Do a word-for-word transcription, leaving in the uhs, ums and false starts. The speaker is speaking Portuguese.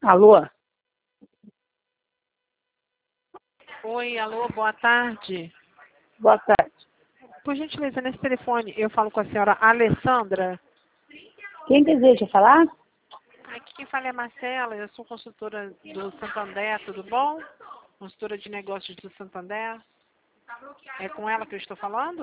Alô? Oi, alô, boa tarde. Boa tarde. Por gentileza, nesse telefone eu falo com a senhora Alessandra. Quem deseja falar? Aqui quem fala é a Marcela, eu sou consultora do Santander, tudo bom? Consultora de negócios do Santander. É com ela que eu estou falando?